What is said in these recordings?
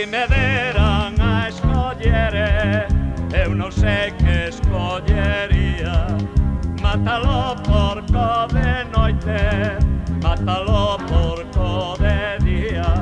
me deran a escollere, eu non sei que escollería. Mátalo porco de noite, mátalo porco de día,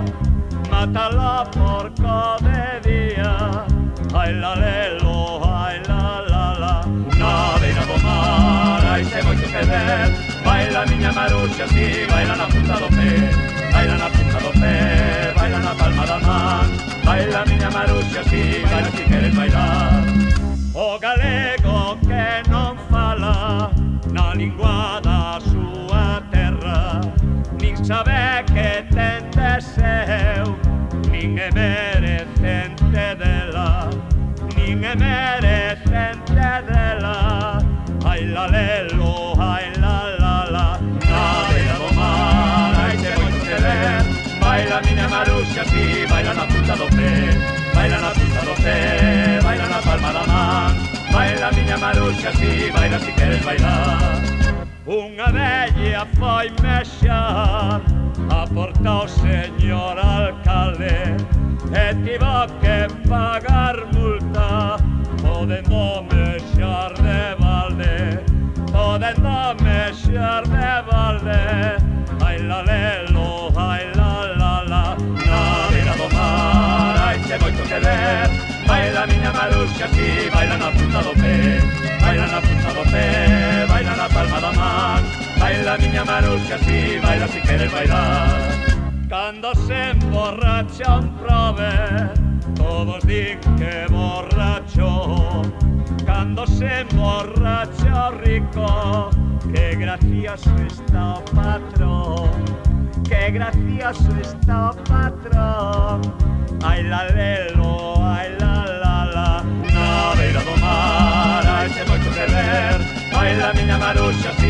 mátalo porco de día. Ai la lelo, ai la la la. Na beira do mar, hai sei moito que ver. Baila miña Maruxa, si, baila na punta do pé, baila na punta do pé, baila na palma da man. Baila miña Maruxa, si, baila si queres bailar. O galego que non fala na lingua da súa terra, nin sabe que ten de seu, nin é merecente dela, nin é merecente dela. Ai la lelo, ai la la la. Na beira do mar, hai sei moito que ver. Baila miña Maruxa, si, baila na punta do pé, baila na punta do pé, baila na palma da man. Baila miña Maruxa, si, baila si queres bailar. Unha vella foi mexar a porta o señor alcalde e tivo que pagar multa, podendo mexar de balde, podendo mexar de balde. Ai la lelo, ai la la la. Na beira do mar, hai sei moito que ver. Baila miña Maruxa, si, baila na punta do pé, baila na punta do pé, baila na palma da man. Baila miña Maruxa, si, baila si queres bailar. Cando se emborracha un prove, todos din que borracho. Cando se emborracha o rico, que gracioso está o patrón, que gracioso está o patrón. Ai la lelo, ai la la la. Na beira do mar, hai sei moito que ver. Baila miña Maruxa, si,